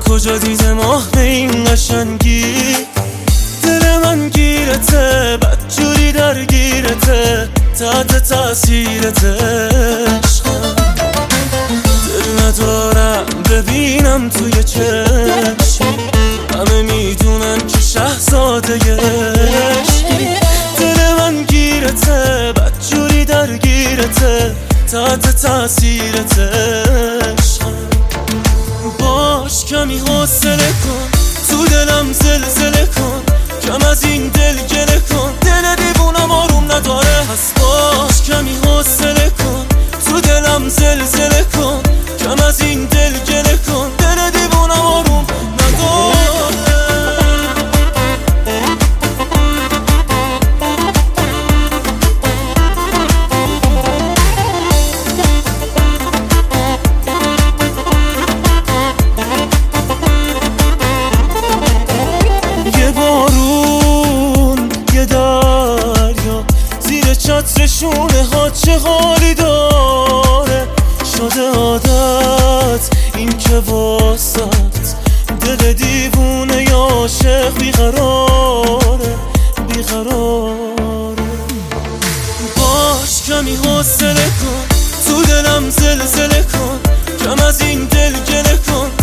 کجا دیده ماه به این قشنگی؟ دل من گیرته، بدجوری درگیرته، تحت تاثیرت عشقم. دل ندارم ببینم توی چشم، همه میدونن که شهزاده عشقی. دل من گیرته، بدجوری درگیرته، تحت تاثیرت عشقم. باش کمی حوصله کن، تو دلم زلزله کن، کم از این دل گله کن، دل دیوونم آروم نداره. پس باش کمی حوصله کن، تو دلم زلزله کن، کم از این دل گله کن، دل دیوونم آروم نداره. چترشونه ها چه حالی داره، شده عادت این که واسط دل دیوونه یا عاشق بیقراره. باش کمی حوصله کن، تو دلم زلزله کن، کم از این دل گله کن،